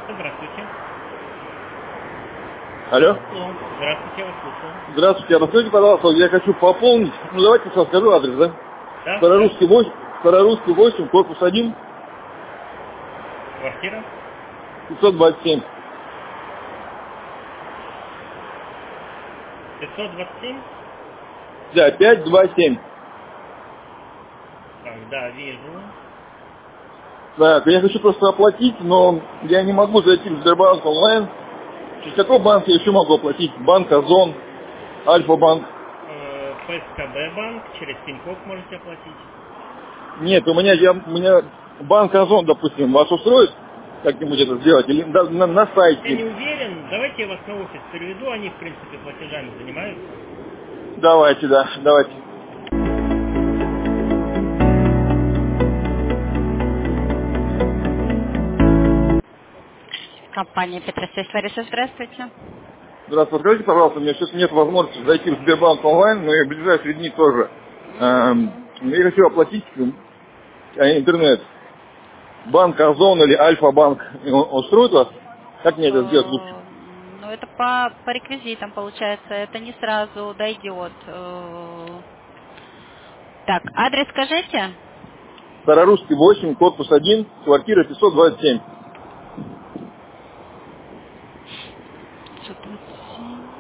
Здравствуйте. Алло. Здравствуйте, я вас слушаю. Здравствуйте. Расскажите, пожалуйста, я хочу пополнить. Ну, давайте сейчас скажу адрес, да? Да? Старорусский 8, Старорусский 8, корпус 1, Квартира? 527. 527? Да, 527. Так, да, вижу. Так, я хочу просто оплатить, но я не могу зайти в Сбербанк онлайн. Через какой банк я еще могу оплатить? Банк Озон, Альфа-банк. ПСКБ банк, через Тинькофф можете оплатить. Нет, у меня банк Озон, допустим, вас устроит как-нибудь это сделать? Или на Я не сайте? уверен, давайте я вас на офис переведу, они в принципе платежами занимаются. Давайте, да, давайте. Компания Петросвязь Лариса, здравствуйте. Здравствуйте, скажите, пожалуйста, у меня сейчас нет возможности зайти в Сбербанк онлайн, но и в ближайшие дни тоже. Я хочу оплатить интернет. Банк Озон или Альфа-банк устроит вас? Как мне это сделать лучше? Ну, это по реквизитам получается, это не сразу дойдет. Так, адрес скажите? Старорусский 8, корпус 1, квартира 527. 527.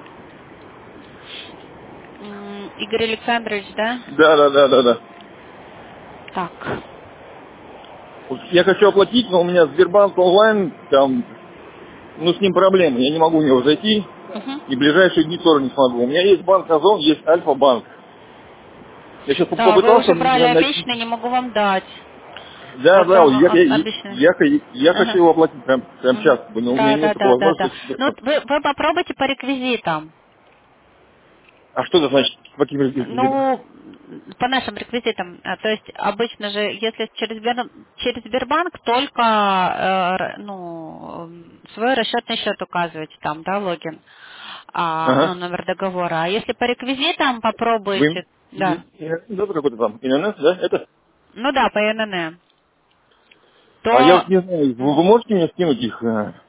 Игорь Александрович, да? Да. Так. Вот я хочу оплатить, но у меня Сбербанк онлайн, там, с ним проблемы. Я не могу в него зайти, Мгм. и в ближайшие дни тоже не смогу. У меня есть банк Озон, есть Альфа-банк. Я сейчас Да, вы попытался уже брали найти. обещанный, не могу вам дать. Да, Это обычно. я хочу Ага. его оплатить прям Мгм. сейчас, но у меня Да, нет да, такой да, да, да. возможности. Ну, вот вы попробуйте по реквизитам. А что это значит? По каким реквизитам? Ну, по нашим реквизитам, то есть обычно же, если через Сбербанк, только свой расчетный счет указываете там, да, логин, Ага. номер договора. А если по реквизитам Вы... попробуйте, да, Да, какой-то там ИНН, да? Это? ну да, по ИНН, А я то вот не знаю, вы можете мне скинуть их?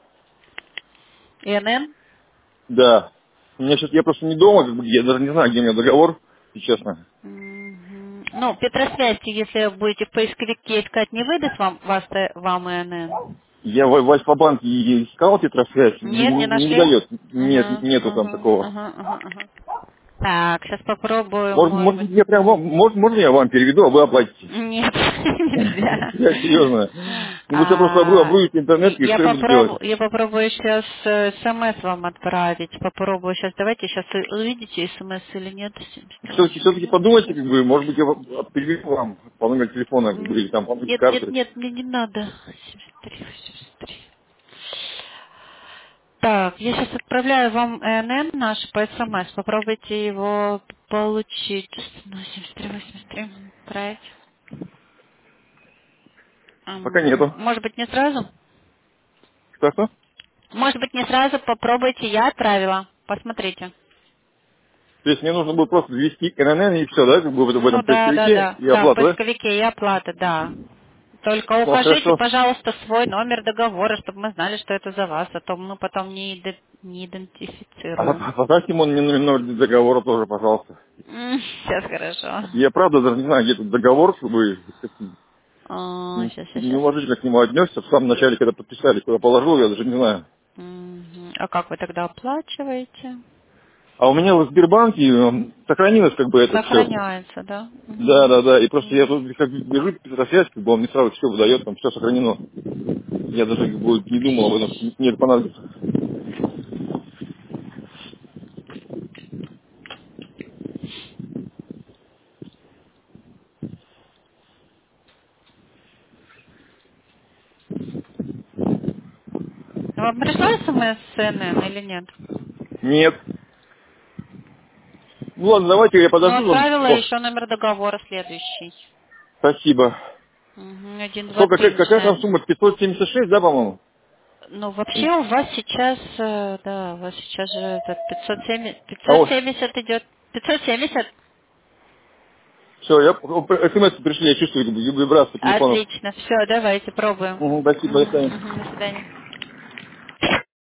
ИНН, Да. У меня сейчас, я просто не дома, я даже не знаю, где у меня договор, если честно. ну, Петросвязь, если будете в поисковике искать, не выдаст вам ИНН? Я в Альфа-банке искал тетрасвязь, Нет, не не нашли? выдает. Нет, Ага, нету там ага, такого. ага, ага, ага. Так, сейчас попробую, может Может быть. быть, я прям можно я вам переведу, а вы оплатите? Нет, нельзя. Я серьезно. Лучше просто обрубите интернет, и Я что я буду делать? попробую сейчас смс вам отправить. Попробую сейчас. Давайте сейчас увидите смс или нет. 73, Все-таки 80. подумайте, может быть, я переведу вам по номеру телефона, или там по номеру Нет, нет, карты. нет, мне не надо. 73, 83. Так, я сейчас отправляю вам ЭНН наш по СМС. Попробуйте его получить. Ну, 73, 83. Отправить. Пока нету. Может быть, не сразу? Что? Может быть, не сразу. Попробуйте. Я отправила. Посмотрите. То есть мне нужно было просто ввести ННН и все, да, как бы в Ну этом да, да, поисковике да. и Да, в оплата, да? поисковике и оплата, да. Только Ну, укажите, хорошо. пожалуйста, свой номер договора, чтобы мы знали, что это за вас, а то мы потом не идентифицируем. Поставьте ему номер договора тоже, пожалуйста. Сейчас хорошо. Я правда даже не знаю, где тут договор, чтобы Сейчас. неуважительно к нему отнесся. В самом начале, когда подписали, куда положил, я даже не знаю. А как вы тогда оплачиваете? А у меня в Сбербанке сохранилось как бы это все. Сохраняется, да? Да. И просто я тут как бежу Петросвязь, как бы он мне сразу все выдает, там все сохранено. Я даже как бы не думал об этом, мне это понадобится. Вам пришла смс с НН или нет? Нет. Ну ладно, давайте я Ну, подожду. отправила еще номер договора следующий. Спасибо. Сколько, какая там 1270. сумма? 576, да, по-моему? Ну, вообще у вас сейчас, да, у вас сейчас же этот 570, А вот, 570 идет. 570? все, смс пришли, я чувствую как бы вибрацию телефонов. Отлично, все, давайте пробуем. Спасибо, до свидания. До свидания.